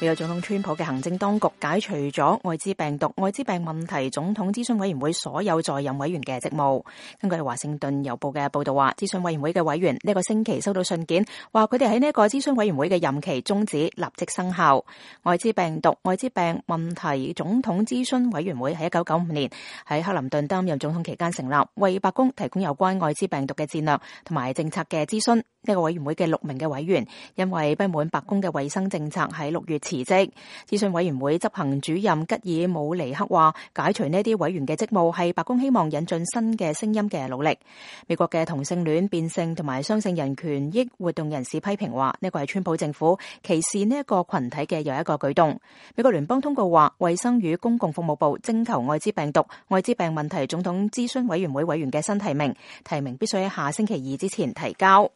美國總統川普嘅行政當局解除咗艾滋病問題總統諮詢委員會所有在任委員嘅職務。根據華盛頓郵報嘅報道話，諮詢委員會嘅委員呢個星期收到信件，話佢哋喺呢個諮詢委員會嘅任期終止，立即生效。艾滋病問題總統諮詢委員會喺1995年喺克林頓擔任總統期間成立，為白宮提供有關艾滋病毒嘅戰略同埋政策嘅諮詢。呢個委員會嘅6名嘅委員因為不滿白宮嘅衛生政策喺6月辭職。諮詢委員會執行主任吉爾姆尼克話，解除呢啲委員嘅職務係白宮希望引進新嘅聲音嘅努力。美國嘅同性戀、變性同埋雙性人權益活動人士批評話，呢個係川普政府歧視呢一個群體嘅又一個舉動。美國聯邦通告話，衛生與公共服務部徵求艾滋病問題總統諮詢委員會委員嘅新提名必須喺下星期2之前提交。